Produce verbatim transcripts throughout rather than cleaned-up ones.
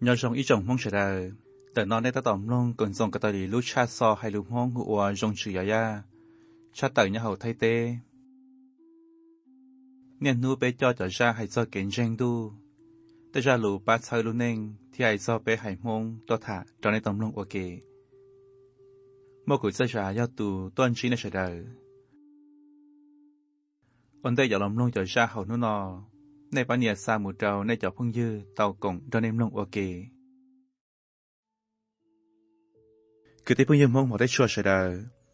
nhớ trong ý chồng mong sẽ đờiแต่นอนในตะต่อมลงก่อนส่งกระต่ายลูกชาซอให้ลูกห้องหัวจงชื่อยายาชาเต่าเนี่ยเขาไทยเต้เนี่ยนูไปจอจะชาให้ซอเก่งเจงดูแต่ชาลูป้าเชยลูกเน่งที่ให้ซอไปให้มงตัวถาจอในตอมลงโอเคเมื่อกุศลชายาตูต้นชี้ในเฉดายอันได้อย่าล้อมลงจะชาเขานู่นนอในปัญญาสามุเจ้าในเจ้าพึ่งยืดเต่ากงจอในลงโอเคคือที่เพิ่งยืมมองหมดได้ชัวร์ใช่ได้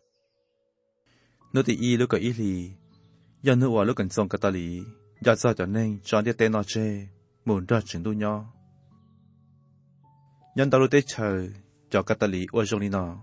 นู้ติอีลูกกับอีลียันนู้ว่าลูกกันส่งกตาลียาซาจอนเน่งจอนเดียเตนอเจหมุนรอดถึงดูย่อยันตาลูเตเชยจอกตาลีอวจงลีนอ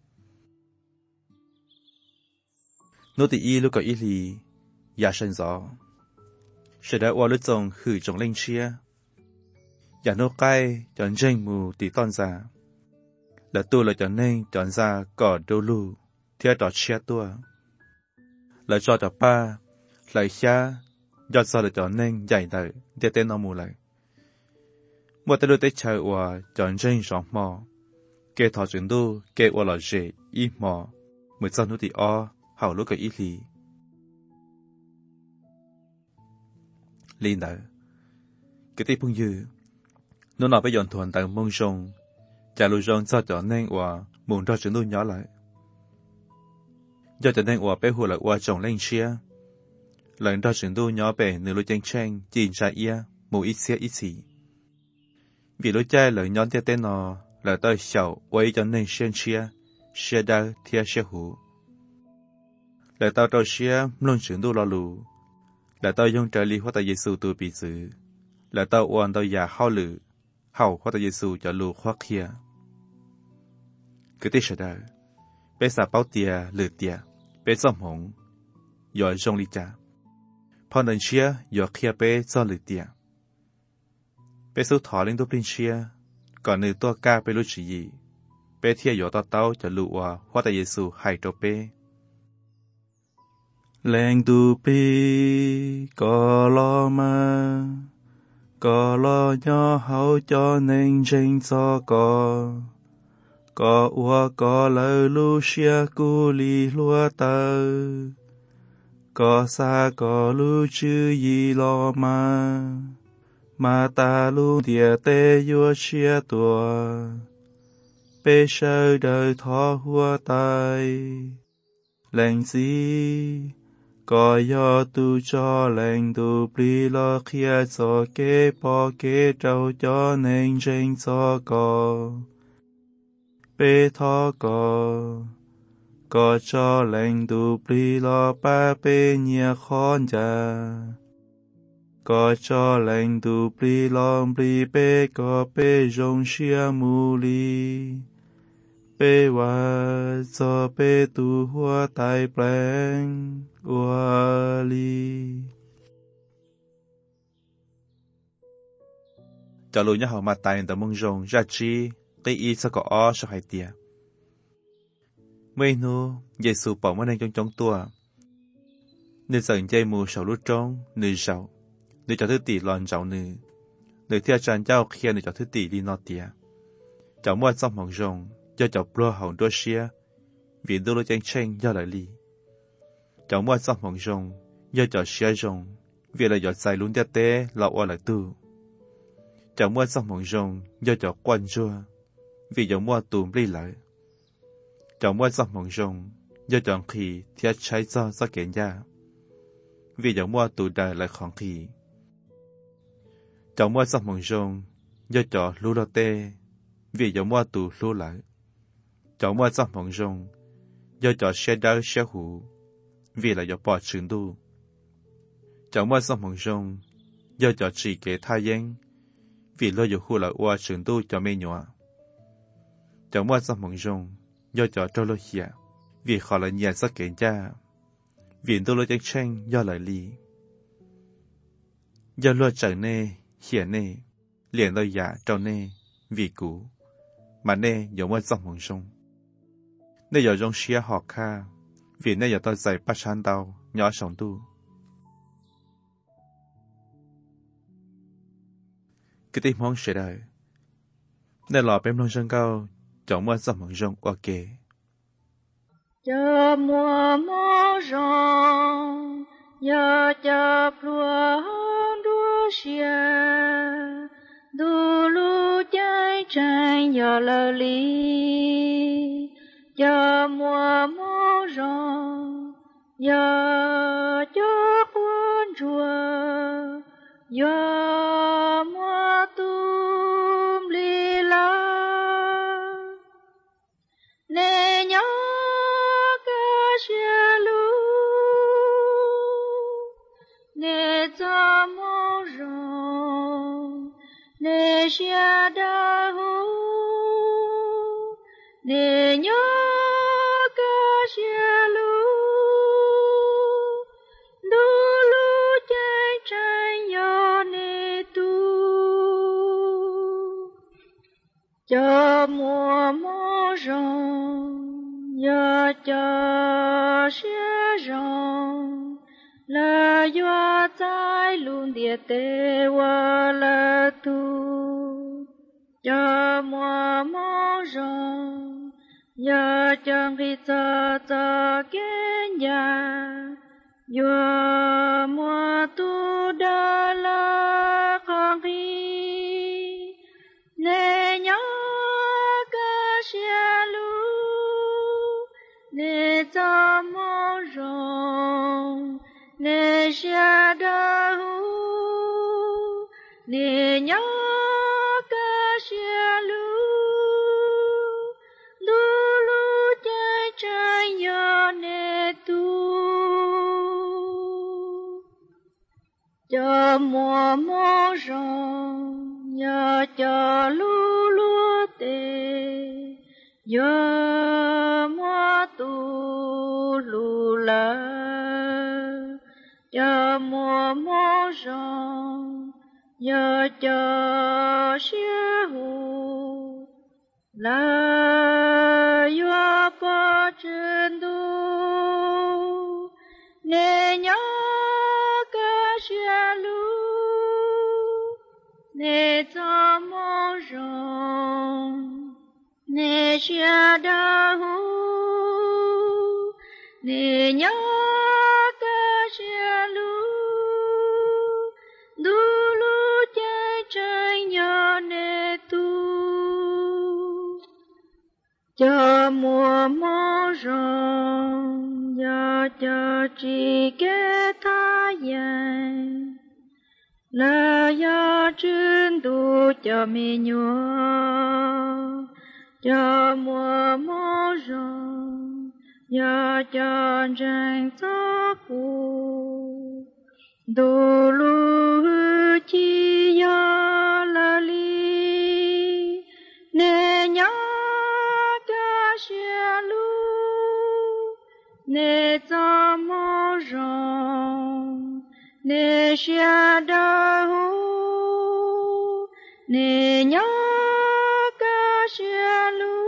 นู้ติอีลูกกับอีลียาเชนซอใช่ได้ว่าลูกจงคือจงเล่งเชียอย่าโนใกล้จอนเจงมูตีต้นซาแล้วตัวเราจะเน่งจอนซากอดดูลูเทียต่อเชียตัวแล้วจอดป้าไหลช้ายอดซาเราจะเน่งใหญ่เลยเดียเต้นเอามูเลยเมื่อแต่เราได้ใช้ว่าจอนเจงสองหมอเกถอดจุดดูเกว่าเราเจอีหมอเหมือนจอนนุติอ้อเห่าลูกกับอีลีลีนเดอกิติพุ่งยืนนู้นเอาไปย้อนทวนแต่มงชงจะรู้จงจะจะเน่งว่ามุนเราจะนู่นย้อนเลยยอดจะเน่งว่าไปหัวเลยว่าจงเล่งเชียหลังเราจะนู่นย้อนไปเนื้อรู้จังเช่งจีนชาเอียมูอิเสียอิสีวิรู้ใจหลังย้อนเตี้ยเต้นนอหลังตัวเฉาไว้จะเน่งเชียนเชียเชียดาวเทียเชียหูหลังตัวตัวเชียมลงถึงดูรอลูหลังตัวยงใจลีว่าแต่เยซูตัวปีสือหลังตัวอ้วนตัวยาเข้าหรือเฮาว่าแต่เยซูจะลูควักเคียคือที่เฉดายเป็นสาเป้าเตียหรือเตียเป็นซ่อมหงย่อยจงลิจ่าพอเดินเชียย่อเคียเป็นซ่อหรือเตียเป็นสู้ถอลิงตัวปลินเชียก่อนหนึ่งตัวกล้าเป็นรู้จีเป็นเทียย่อต่อเต้าจะรู้ว่าว่าแต่เยซูให้ตัวเป้แรงดูปีก็รอมาก็รอย่อเขาจอเน่งเจงซอก็ก็อัวก็เลยลูเชียกูลีลัวเตอก็ซาก็ลูชื่อยีรอมามาตาลูเดียเตยัวเชียตัวเปเชอเดยทอหัวตายแหล่งสีก็ยอตูจอแหล่งดูปลีลอเขียซอเกปอเกเจ้าจอเน่งเจงซอก็เปทอก็ก็จอแหล่งดูปลีลอป้าเปเนียคอนจาก็จอแหล่งดูปลีลอมปลีเปก็เปจงเชียมูลีเปว่าจอเปตูหัวตายแปลงอวลีจะรู้ยังเขามาตายแต่มึงจงจัดจีตีอีสก็อ้อชายเตียเมื่อนู้เยซูบอกว่าในจงจงตัวในสังใจมูเฉาลุจงในเฉาในจอทุติหลอนเจ้าหนึ่งในที่อาจารย์เจ้าเคียนในจอทุติลีนอเตียเจ้ามั่วซ่อมของจงย่อเจ้าปลัวหงตัวเชียวินดูโลจังเชงย่อไหลลีเจ้ามั่วซ่อมของจงย่อเจ้าเชียจงเวลาหยอดใส่ลุ้นเตเต้เราอ่อนไหลตู้เจ้ามั่วซ่อมของจงย่อเจ้ากวนจัวvì dòng mua tùm đi lại, dòng mua dòng mỏng rong, do dòng khi thiết trái do do kiện ra, vì dòng mua tù đời lại khoảng khi, dòng mua dòng mỏng rong, do dòng lú lô tê, vì dòng mua tù lú lại, dòng mua dòng mỏng rong, do dòng xe đá xe hủ, vì là dòng bỏ trường đu, dòng mua dòng mỏng rong, do dòng chỉ kế thai yên, vì lo dòng hủ lại qua trường đu cho mê nhòa. Chẳng mua dòng mỏng rong, do cho trâu lô hiệp, vì họ là nhà sắc kiện cha, vì tôi lô chẳng tranh do lời lý. Do lô trở nê, hiển nê, liền lô giả trâu nê, vì cũ, mà nê dòng mua dòng mỏng rong. Nê dòng rong xia họ kha, vì nê dòng tôi dạy bắt chán đau, nhỏ sống tu. Cái tình mong sẽ đời, nên lò bém long sân cao chọn mua sắm bằng rong qua kề chờ mùa mưa rong giờ chờ lúa đua xia du lu trái trái giờ lơ lý chờ mùa mưa rong giờ cho cuốn chùa giờ mùa tum li la nè nhớ ca chia lu nè cho mô rong nè chia đa hu nè nhớ ca chia lu du lu trái trái yo nè tu cho mùa mô rong giờ cho xe rong là do trái luôn địa tê qua là tu cho mùa mô rong giờ chẳng khi cho cho cái nhà giờ mùa tu đã là con khi nè nhớ ca xe lu nè cho mô rong nè xe đa hu nè nhớ ca xe lu du lu trái trái yo nè tu cho mùa mô rong nhờ cho lu lu tê yo mùa tu lu la cho mùa mô rong nhờ cho xia hu la yo pa trên du nè nhớ ca xia lu nè cho mô rong nè xia đa hu nè nhớ ca xia lu du lu trái trái yo nè tu cho mùa mô rong giờ cho chỉ kế tha dành là do trên tu cho mi nhua cho mùa mô rong giờ cho tranh gió cụ tu lu chi yo la li nè nhớ ca xia lu nè cho mô rong nè xia đa hu nè nhớ ca xia lu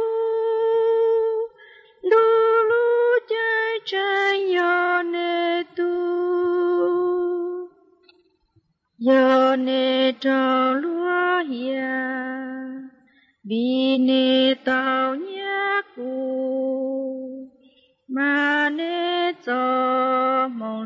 du lu trái trái yo nè tu yo nè trao lúa hiya vì nè tao nhá cu mà nè cho mong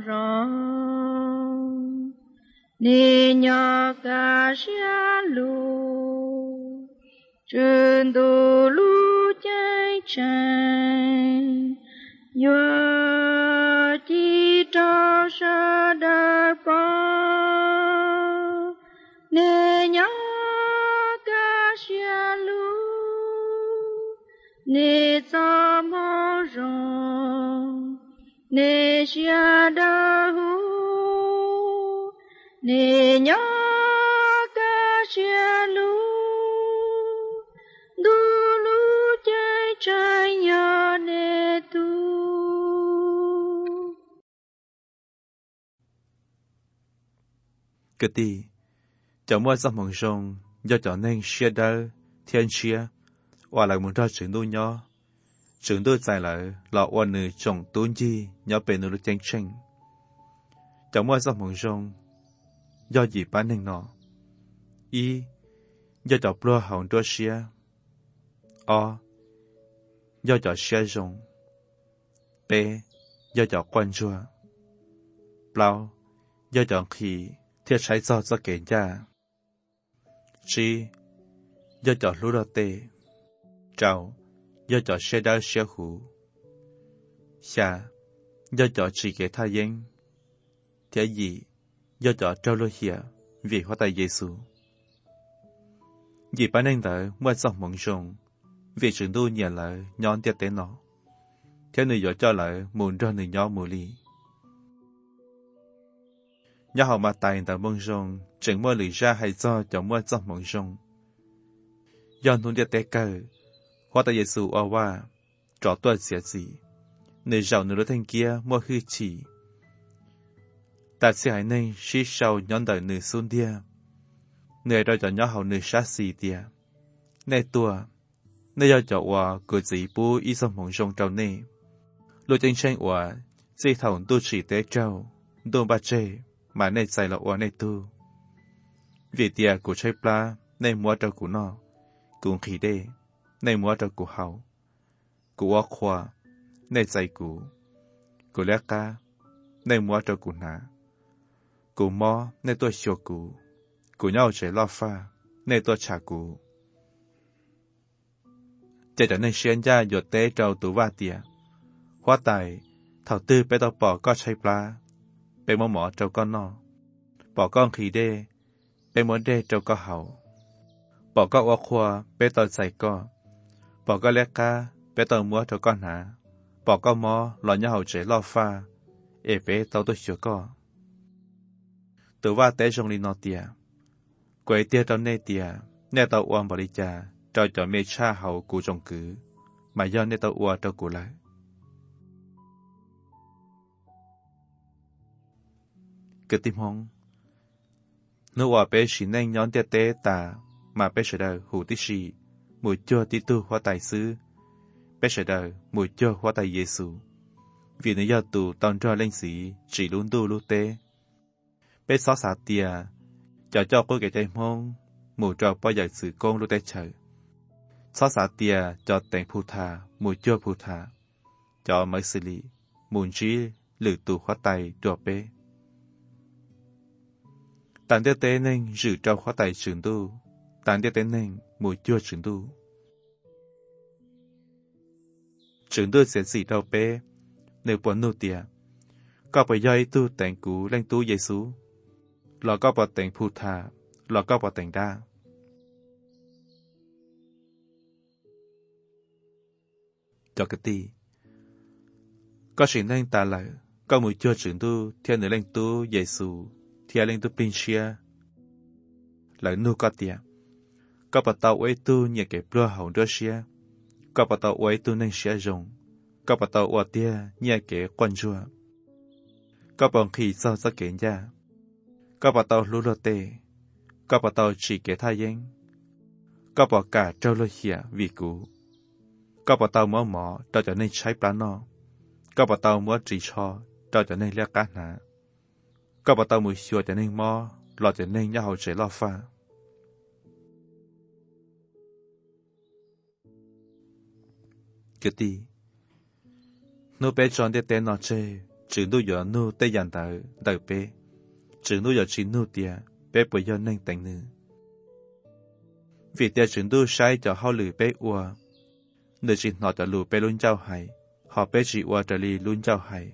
rong nè nhỏ ca xia lu trên tu lu trái trái yo chi cho sa đa pa nè nhớ ca xia lu nè cho mô rong nè xia đa hu nè nhớ ca xia lu du lu trái trái yo nè tu cái gì chọn mua sắm bằng rong do chọn nên xia đa thiên xia và lại muốn ra trường đôi nhỏ trường đôi dài lại là quan nữ chồng tôn chi nhỏ bề nữ tranh tranh chọn mua sắm bằng rong do gì bán nên nó y do chọn plua hỏng đua xia o do cho xe rồng b do cho quan chua bao do cho khi thiết trái do cho kể ra chi do cho lúa đào tê trào do cho xe đá xe hủ xa do cho chỉ kể tha yên thế gì do cho trâu lô hiệp vì hóa tay Giêsu vì bản năng tới mua dòng mong rồng vì trường tu nhận lại nhón tiệt tế nó thế người dõi cho lại muốn cho người nhỏ mù lì nhà họ mà tài tại mong rồng chẳng mua lì ra hay do cho mua dòng mong rồng do nuôn tiệt tế cơ hóa tay Giêsu ở qua trò tuột xỉa gì người giàu người thanh kia mua hư chỉ ta sẽ hãy nên xí sâu nhón đời người xuân dia người đôi cho nhỏ hậu người sát xì dia này tua này do cho hòa của dì bố ý xong mong rong trâu nè lô chân tranh hòa dì thầu tu chỉ tế trâu tu ba chê mà này dạy là hòa này tu vì tia của chơi pla này mua trâu của nó cũng khí đê này mua trâu của hậu của hòa khoa này dạy của của lẽ ca này mua trâu của nà của mò này tôi sửa của của nhau chế lo pha này tôi trả của chạy trở nên xuyên ra dột tế trâu tủ va tìa hóa tài thảo tư bé tao bỏ có chay pla bé mò mỏ trâu con no bỏ con khí đê bé muốn đê trâu có hậu bỏ có oa khoa bé tao dạy co bỏ có lẽ ca bé tao mua trâu con hả bỏ có mò lo nhau hậu chế lo pha ê bé tao tôi sửa co tủ va tế trong đi no tìa quay tia trong nê tìa nê tao oan bỏ đi cha cho cho mê cha hậu của trong cử mà do nê tao oa cho của lại cái tim hông nếu oa bé chỉ nên nhón tia tế ta mà bé sẽ đời hủ tí xì mùi cho tí tu hóa tài sư bé sẽ đời mùi cho hóa tài Giêsu vì nếu do tù tòn cho lên sĩ chỉ luôn tu lúc tế bé xóa xả tia cho cho cô cái trái mông mùi cho bao giờ sự con lúc tế trời xóa xả tia cho tên phù thà mùi cho phù thà cho mấy xử lý mùi trí lử tù khóa tay trò bế tàn tiêu tế nên giữ cho khóa tay trường tu tàn tiêu tế nên mùi cho trường tu trường tu sẽ gì đâu bế nếu bọn nụ tia có bởi do ý tu tên cú lên tu Giêsu là có bỏ tên phù thà là có bỏ tên đa cho cái ti có sự nên ta lại có mùi cho trưởng tu theo nữ lên tu Giêsu theo lên tu Pinchia lại nu có tiền có bắt tàu ấy tu nhẹ cái plua hồng đôi xia có bắt tàu ấy tu nên xia rồng có bắt tàu ở tia nhẹ cái quan chua có bằng khi sao sao kể ra có bắt tàu lú lô tê có bắt tàu chỉ cái thay yên có bỏ cả trâu lô hiệp vì cũ có bà tàu mua mỏ cho cho nên trái plá nó có bà tàu mua chỉ cho cho cho nên lẽ cá nà có bà tàu mua xua cho nên mò lo cho nên nhau chế lo pha cái gì nô bé chọn để tên nó chơi chữ nô giờ nô tây dàn tờ tờ bé chữ nô giờ chỉ nô tia bé bây giờ nên tên nữ vì tia chữ nô sai cho họ lử bé ua nơi chỉ nó cho lù bé luôn trao hay họ bé chỉ ua trở li luôn trao hay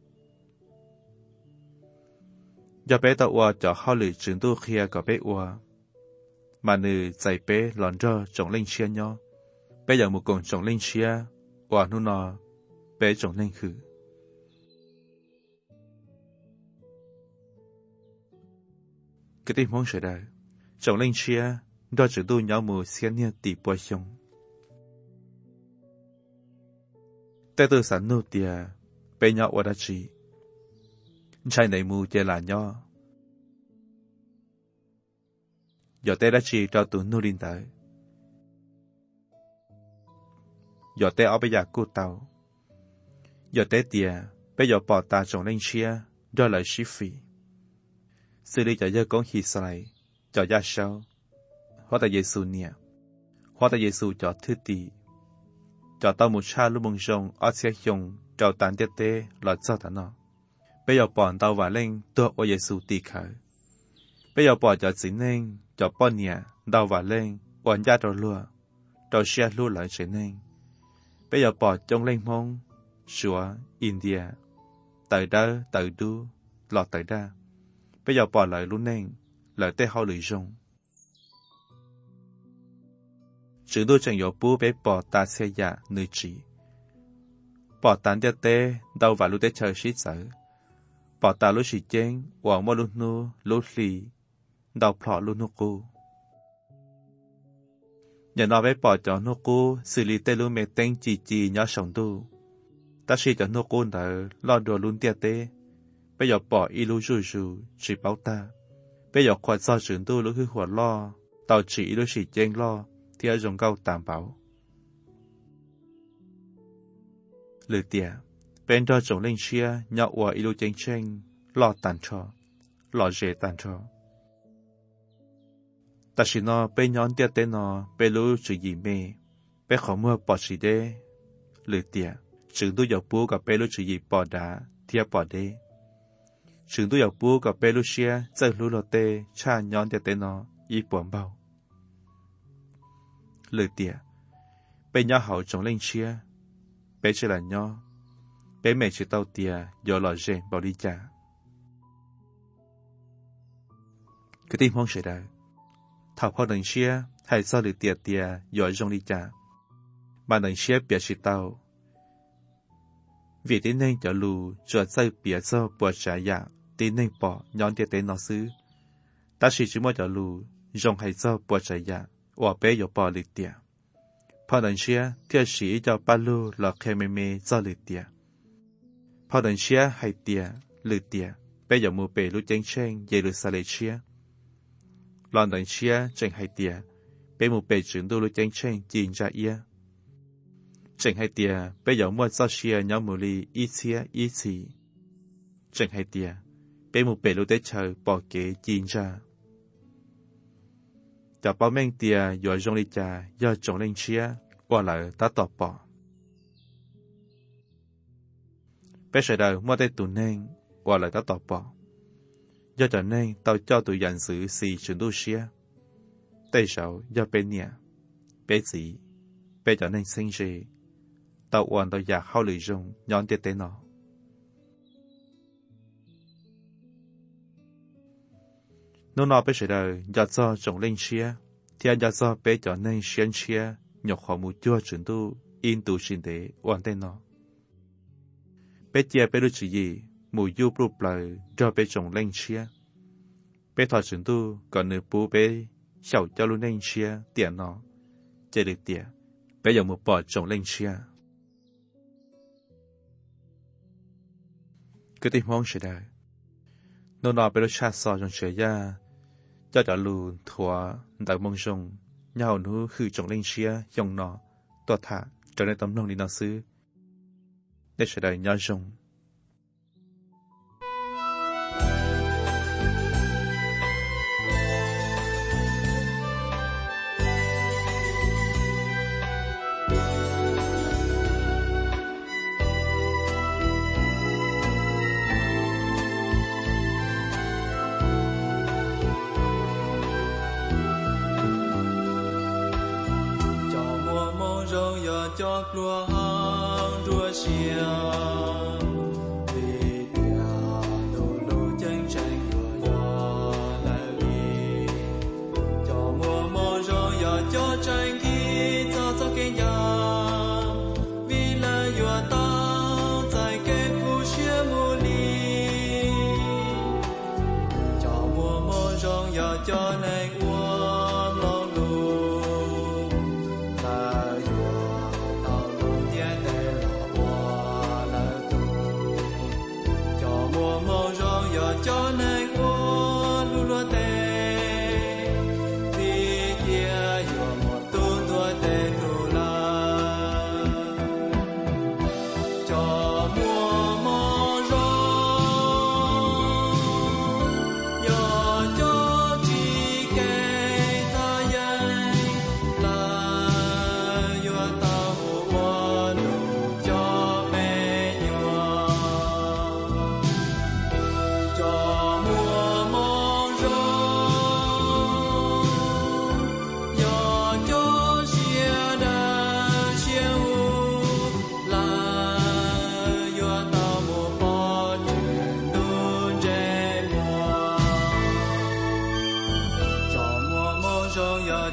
do bé tao ua cho họ lử chữ nô kia có bé ua mà nữ dạy bé lòn cho trồng lên chia nhau bé giờ một cùng trồng lên chia ua nu nó bé trồng lên khử cái tình huống xảy ra trồng lên chia do chữ tu nhau mù xén nha tỷ bồi xong tại từ sản nô tia bé nhau ở đó chỉ trai này mù chơi là nhau giờ té đã chỉ cho tụi nô đi tới giờ té ở bây giờ cô tàu giờ té tia bây giờ bỏ ta trồng lên chia do lại xí phì xử lý cho giờ con hì sai cho gia sao hóa tại Giêsu nia hóa tại Giêsu cho thứ tì cho tao một cha lúc bông rong ở xe dùng trâu tàn tiết tế là cho thằng nó bây giờ bọn tao vào lên tôi ở Giêsu tì khởi bây giờ bỏ cho chính nên cho bọn nhà tao vào lên bọn gia trâu lúa trâu xe lúa lại trở nên bây giờ bỏ trong lên mông sủa India tới đó tới đu lọt tới ra bây giờ bỏ lại luôn nên lại tê hao lưỡi rong chữ đôi chẳng có bố bé bỏ ta xe giả nơi chỉ bỏ tán tiết tế đâu vào lúc tê chờ xít sở bỏ ta lúc xí chén hoặc mua lúc nu lúc lì đâu phỏ lúc nu cô nhà nó bé bỏ cho nu cô xử lý tê lúc mẹ tên chỉ chỉ nhỏ sống tu ta xí cho nu cô nở lo đùa luôn tiết tế bây giờ bỏ y lúc rù rù chỉ báo ta bây giờ khoa do trưởng tu lúc hư hoạt lo tao chỉ lúc xí chén lo thì ở dùng câu tạm bảo lừa tiệt bên đó trồng lên chia nhậu qua ilu chênh chênh lo tàn cho lo dễ tàn cho ta chỉ nó bên nhón tiệt tên nó bên lú chữ gì mê bên khó mưa bỏ chỉ đê lừa tiệt chừng tu dọc búa gặp bên lú chữ gì bỏ đá thiệp bỏ đê chừng tu dọc búa gặp bên lú chia chơi lú lọt tê cha nhón tiệt tên nó y buồn bao lừa tiệt bên nhau hậu trồng lên chia bé chỉ là nho bé mẹ chỉ tao tiệt do lò rèn bảo đi trả cái tim không sẽ đời thảo phao đằng chia hay sao được tiệt tiệt do rong đi trả mà đằng chia bé chỉ tao vì thế nên cho lù cho xây bé cho bỏ trả ya thế nên bỏ nhón tiệt tên nó xứ ta chỉ chỉ muốn cho lù rong hay cho bỏ trả ya và bé có bỏ lịch tiệt phao đằng chia theo sĩ cho ba lù là khe mê mê cho lịch tiệt phao đằng chia hay tiệt lịch tiệt bé có mua bể lú chén chén về lú sa lê chia lon đằng chia chén hay tiệt bé mua bể chuyển đu lú chén chén chín ra ia chén hay tiệt bé có mua cho chia nhóm mù li ít chia ít xì chén hay tiệt bé mua bể lú tết trời bỏ kế chín ra cho bao men tia do rong đi cha do trồng lên chia qua lại ta tọt bỏ bé sợi đầu mua tay tụi nên qua lại ta tọt bỏ do cho nên tao cho tụi dàn sự xì chuyển đu chia tay sầu do bé nhẹ bé gì bé cho nên sinh gì tao hoàn tao già hao lì rong nhón tiệt tên nó nó nói bé sợi đầu do cho trồng lên chia thì anh cho bé cho nên xuyên chia nhọc họ một chua chuyển tu in tu xin để hoàn tên nó bé chia bé được gì mùi du bụp lời cho bé trồng lên chia bé thọ chuyển tu còn nửa bố bé xảo cho luôn lên chia tiền nó chơi được tiền bé giờ một bỏ trồng lên chia cứ tìm mong sẽ đời nó nói bé được cha sò trong trời ra cho trả lù thua đại mong rong nhau nu khử trồng lên chia dòng nó toa thả trở nên tấm lòng đi nó xứ để sẽ đời nhau rong cho lúa hang rùa xia vì nhà đồ lúa tranh tranh rùa gió lại vì cho mùa mùa rồi giờ cho tranh khi cho cho cái nhà vì là vừa tao tại cái khu xia mùa li cho mùa mùa rồi giờ cho nên uống lo lúa là vừa tao luôn nhé để lo qua là tu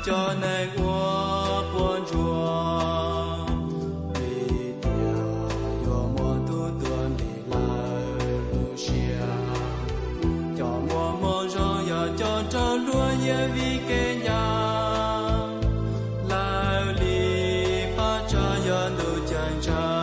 cho nên ua buồn chùa vì tia yo mùa tu tuần đi lại lu xia cho mùa mùa rồi ya cho cho luôn ye vì cái nhà lại đi ba cha ya nu chân chân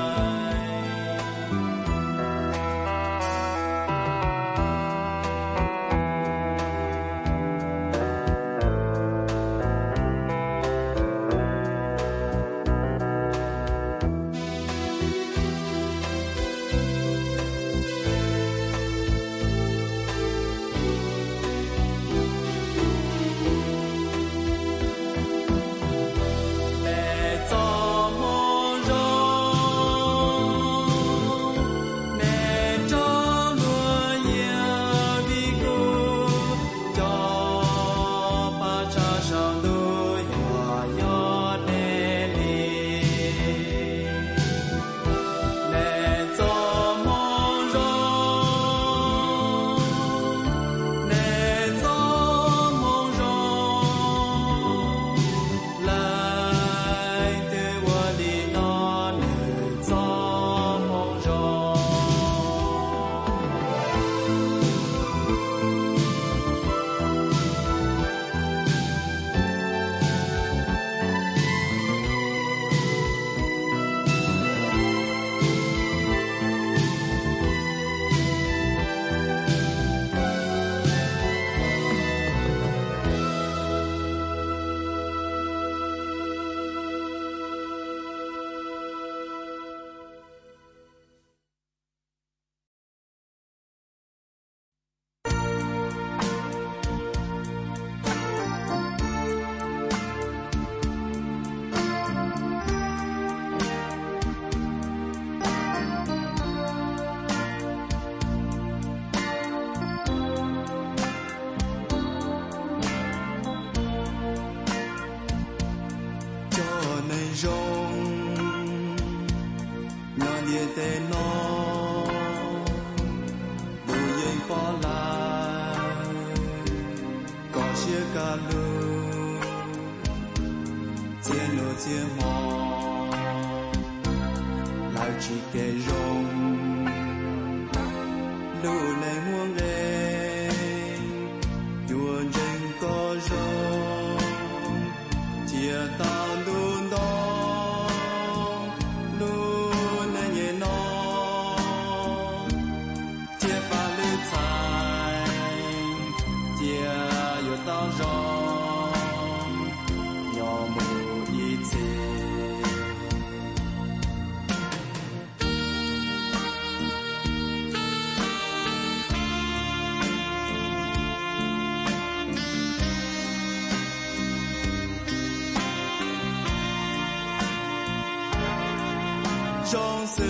trong sự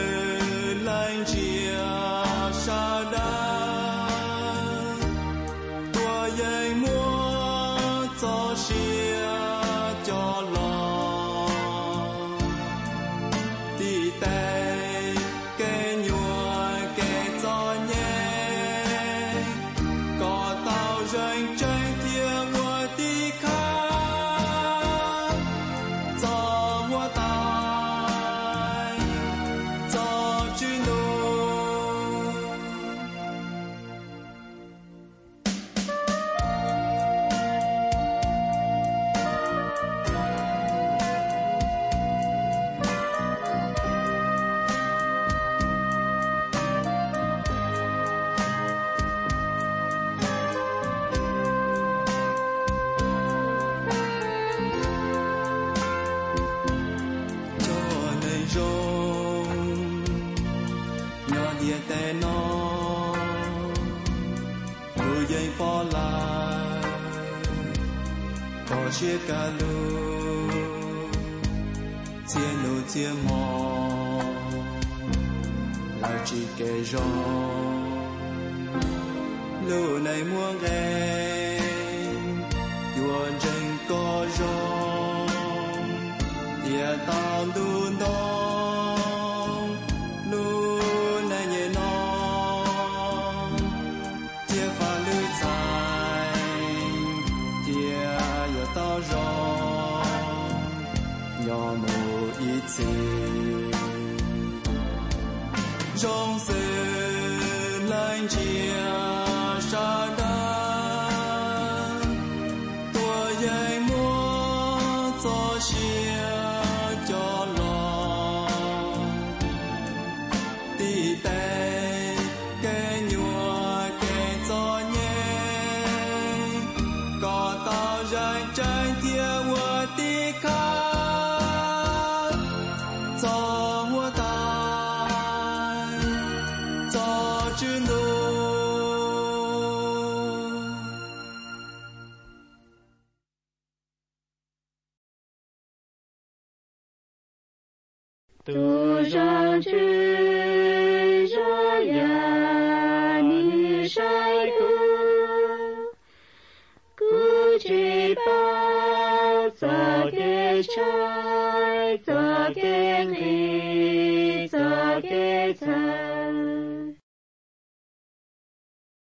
lạnh chia xa đá tua dây mua cho xia cho lòng đi tay cái nhua cái cho nhẹ có tao rành tranh thiên mua đi khác cho mua tao chia cả lu chia nụ chia mò là chỉ kể rõ lu này mua ghé yuan tranh có rõ địa tao đun đông lu này nhẹ non chia pha lưu dài địa yêu tao tranh chia sa đa tua dây mua cho chia cho lo ti tê cái nhua cái cho nhé có tao dành tranh kia mua ti khá cho mua tai cho chữ nô tu rằng chữ ra ya ni sai cu cu chỉ bao cho cái trái cho cái ly cho cái trái